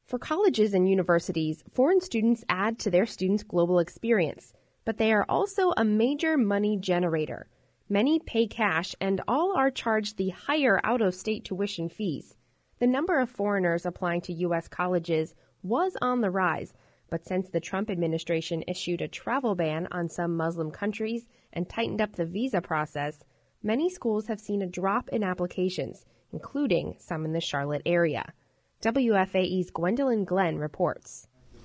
For colleges and universities, foreign students add to their students' global experience, but they are also a major money generator. Many pay cash, and all are charged the higher out-of-state tuition fees. The number of foreigners applying to U.S. colleges was on the rise, but since the Trump administration issued a travel ban on some Muslim countries and tightened up the visa process, many schools have seen a drop in applications, including some in the Charlotte area. WFAE's Gwendolyn Glenn reports.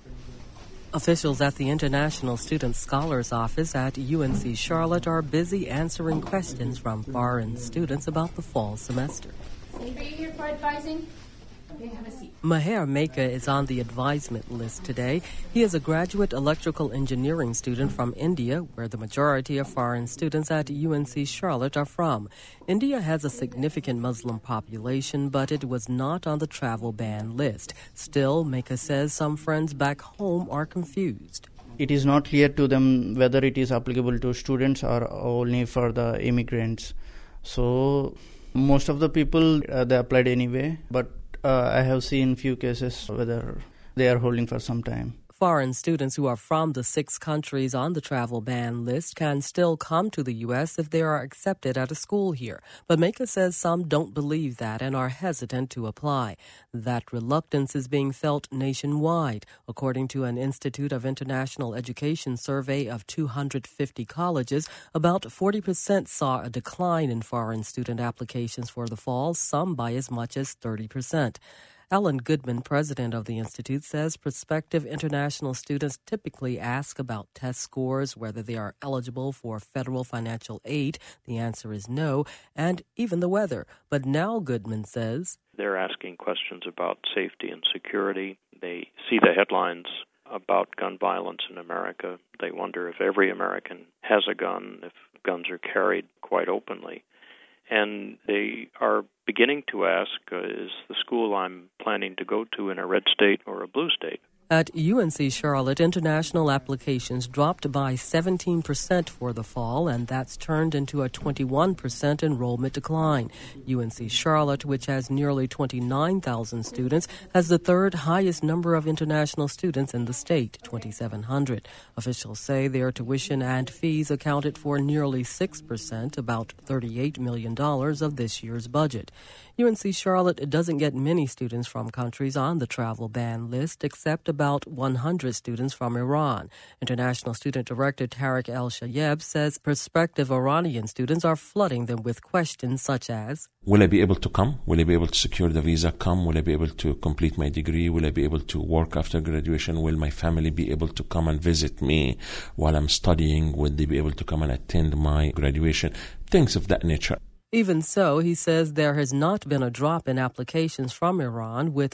Officials at the International Student Scholars Office at UNC Charlotte are busy answering questions from foreign students about the fall semester. Anybody here for advising? Okay, have a seat. Maher Meka is on the advisement list today. He is a graduate electrical engineering student from India, where the majority of foreign students at UNC Charlotte are from. India has a significant Muslim population, but it was not on the travel ban list. Still, Meka says some friends back home are confused. It is not clear to them whether it is applicable to students or only for the immigrants. So most of the people, they applied anyway, but I have seen few cases whether they are holding for some time. Foreign students who are from the 6 countries on the travel ban list can still come to the U.S. if they are accepted at a school here. But Meka says some don't believe that and are hesitant to apply. That reluctance is being felt nationwide. According to an Institute of International Education survey of 250 colleges, about 40% saw a decline in foreign student applications for the fall, some by as much as 30%. Ellen Goodman, president of the Institute, says prospective international students typically ask about test scores, whether they are eligible for federal financial aid. The answer is no, and even the weather. But now Goodman says they're asking questions about safety and security. They see the headlines about gun violence in America. They wonder if every American has a gun, if guns are carried quite openly. And they are beginning to ask, is the school I'm planning to go to in a red state or a blue state? At UNC Charlotte, international applications dropped by 17% for the fall, and that's turned into a 21% enrollment decline. UNC Charlotte, which has nearly 29,000 students, has the third highest number of international students in the state, 2,700. Officials say their tuition and fees accounted for nearly 6%, about $38 million of this year's budget. UNC Charlotte doesn't get many students from countries on the travel ban list, except about 100 students from Iran. International Student Director Tariq El-Shayeb says prospective Iranian students are flooding them with questions such as, will I be able to come? Will I be able to secure the visa? Will I be able to complete my degree? Will I be able to work after graduation? Will my family be able to come and visit me while I'm studying? Will they be able to come and attend my graduation? Things of that nature. Even so, he says there has not been a drop in applications from Iran, with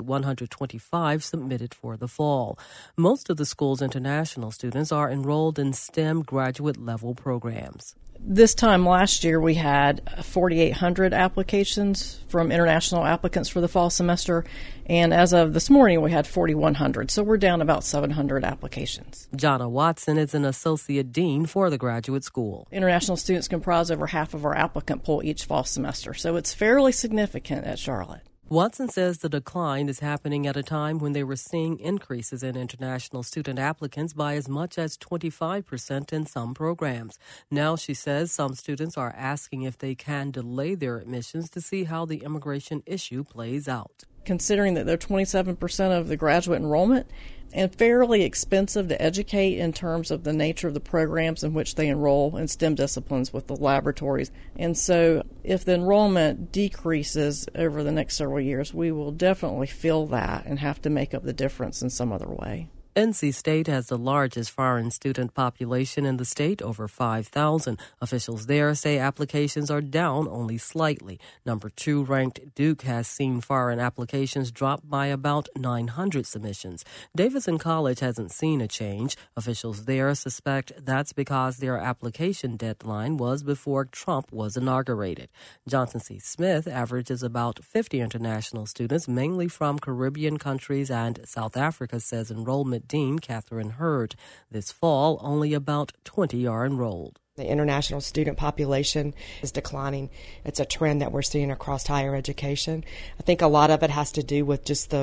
125 submitted for the fall. Most of the school's international students are enrolled in STEM graduate-level programs. This time last year, we had 4,800 applications from international applicants for the fall semester, and as of this morning, we had 4,100, so we're down about 700 applications. Jonna Watson is an associate dean for the graduate school. International students comprise over half of our applicant pool each fall semester, so it's fairly significant at Charlotte. Watson says the decline is happening at a time when they were seeing increases in international student applicants by as much as 25% in some programs. Now, she says some students are asking if they can delay their admissions to see how the immigration issue plays out. Considering that they're 27% of the graduate enrollment, and fairly expensive to educate in terms of the nature of the programs in which they enroll in STEM disciplines with the laboratories. And so if the enrollment decreases over the next several years, we will definitely feel that and have to make up the difference in some other way. NC State has the largest foreign student population in the state, over 5,000. Officials there say applications are down only slightly. Number 2 ranked Duke has seen foreign applications drop by about 900 submissions. Davidson College hasn't seen a change. Officials there suspect that's because their application deadline was before Trump was inaugurated. Johnson C. Smith averages about 50 international students, mainly from Caribbean countries and South Africa, says enrollment Dean Catherine Hurd. This fall, only about 20 are enrolled. The international student population is declining. It's a trend that we're seeing across higher education. I think a lot of it has to do with just the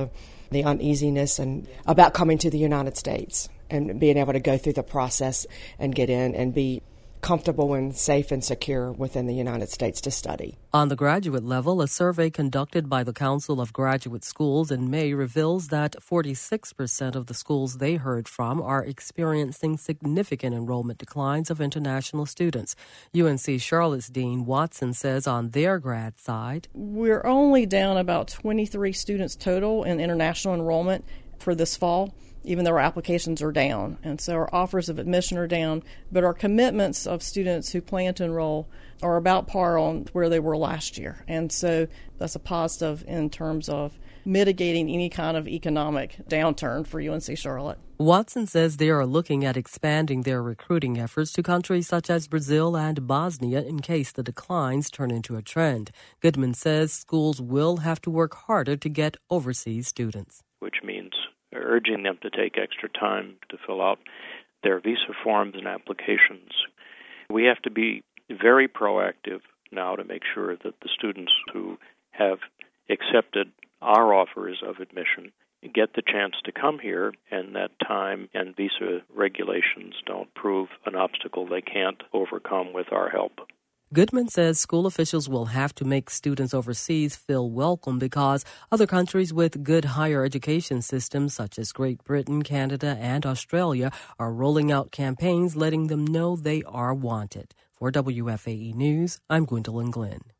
the uneasiness and about coming to the United States and being able to go through the process and get in and be comfortable and safe and secure within the United States to study. On the graduate level, a survey conducted by the Council of Graduate Schools in May reveals that 46% of the schools they heard from are experiencing significant enrollment declines of international students. UNC Charlotte's Dean Watson says on their grad side, we're only down about 23 students total in international enrollment for this fall, even though our applications are down. And so our offers of admission are down, but our commitments of students who plan to enroll are about par on where they were last year. And so that's a positive in terms of mitigating any kind of economic downturn for UNC Charlotte. Watson says they are looking at expanding their recruiting efforts to countries such as Brazil and Bosnia in case the declines turn into a trend. Goodman says schools will have to work harder to get overseas students, which means urging them to take extra time to fill out their visa forms and applications. We have to be very proactive now to make sure that the students who have accepted our offers of admission get the chance to come here, and that time and visa regulations don't prove an obstacle they can't overcome with our help. Goodman says school officials will have to make students overseas feel welcome because other countries with good higher education systems, such as Great Britain, Canada, and Australia, are rolling out campaigns letting them know they are wanted. For WFAE News, I'm Gwendolyn Glenn.